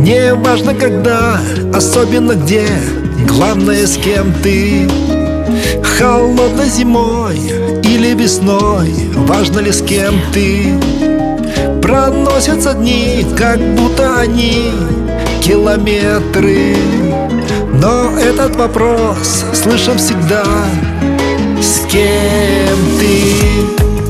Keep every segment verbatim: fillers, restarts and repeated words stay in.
Не важно когда, особенно где, главное с кем ты. Холодной зимой или весной, важно ли с кем ты. Проносятся дни, как будто они километры. Но этот вопрос слышим всегда: с кем ты?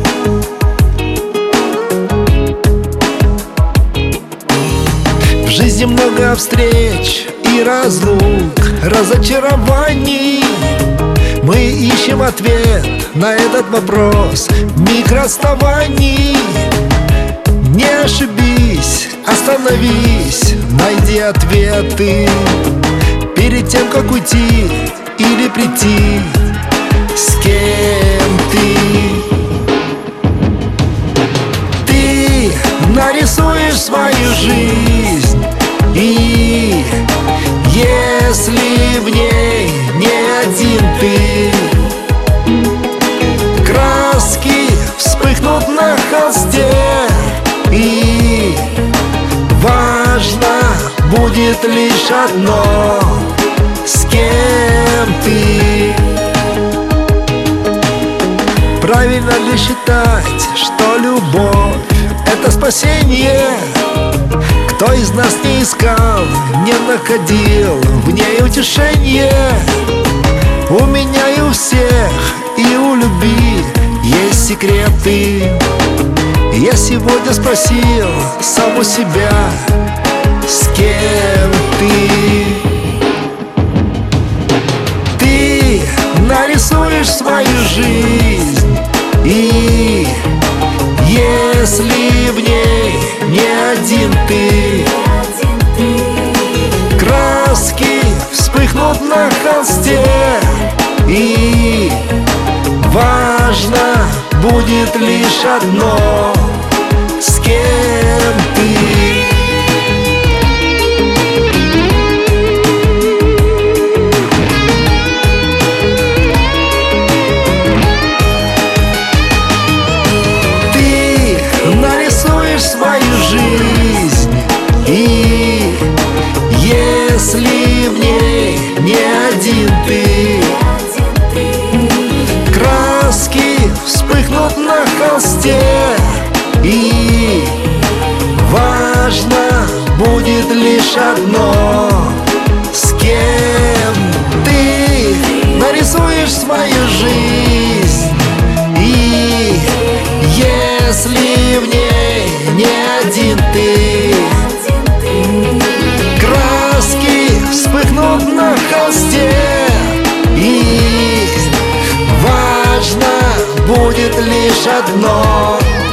В жизни много встреч и разлук, разочарований. Мы ищем ответ на этот вопрос в миг расставаний. Не ошибись, остановись, найди ответы перед тем, как уйти или прийти. С кем ты? Ты нарисуешь свою жизнь, и если в ней не один ты, краски вспыхнут на холсте, и важно будет лишь одно: с кем ты. Правильно ли считать, что любовь — это спасение? Кто из нас не искал, не находил в ней утешение? У меня и у всех, и у любви есть секреты. Я сегодня спросил саму себя: с кем ты? Ты нарисуешь свою жизнь, и если в ней не один ты, краски вспыхнут на холсте, и важно будет лишь одно: с кем ты. Свою жизнь, и если в ней не один ты, краски вспыхнут на холсте, и важно будет лишь одно: с кем ты. Нарисуешь свою жизнь, и если в ней не один ты, краски вспыхнут на холсте, и важно будет лишь одно: